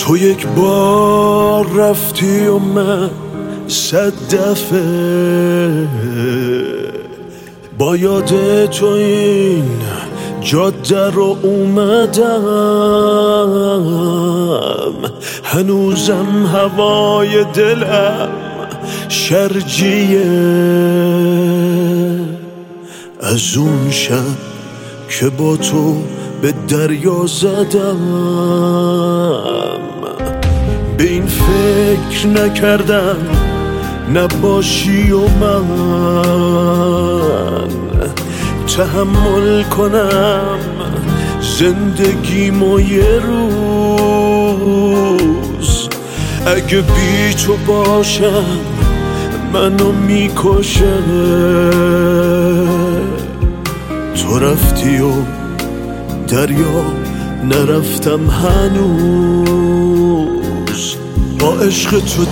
تو یک بار رفتی و من 100 دفعه با یاد تو این جاده رو اومدم، هنوزم هوای دلم شرجیه از اون شب که با تو به دریا زدم. به این فکر نکردم نباشی و من تحمل کنم زندگیمو یه روز. اگه بی تو باشم منو میکشه. تو رفتی و دریا نرفتم هنوز. با عشق تو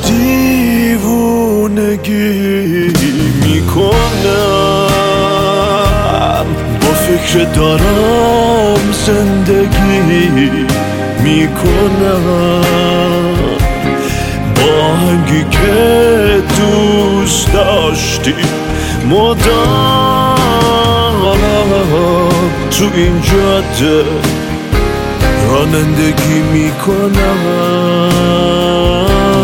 دیوونگی میکنم، با فکر دارم زندگی میکنم. با آهنگی که دوست داشتی مدام تو این جاده رانندگی میکنم.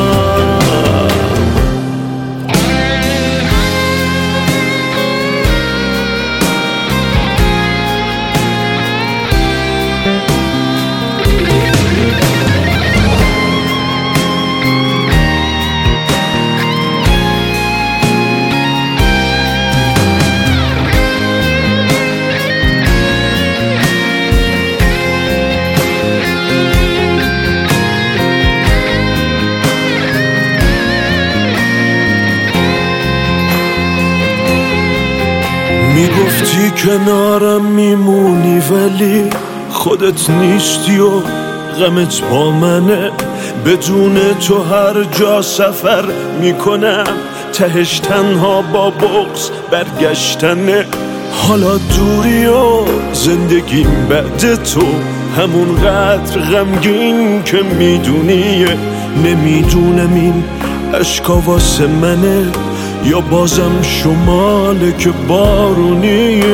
میگفتی کنارم میمونی ولی خودت نیستی و غمت با منه. بدون تو هر جا سفر میکنم، تهش تنها با بغض برگشتنه. حالا دوری و زندگیم بعد تو همون قدر غمگین که میدونی. نمیدونم این عشقا واسه منه یا بازم شماله که بارونیه.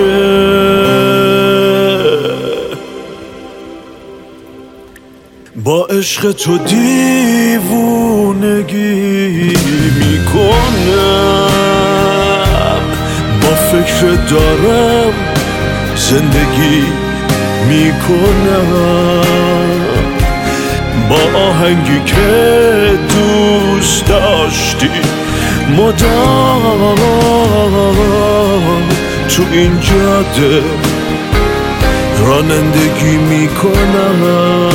با عشق تو دیوونگی میکنم، با فکر دارم زندگی میکنم. با آهنگی که دوست داشتی مدام تو این جاده رانندگی میکنم.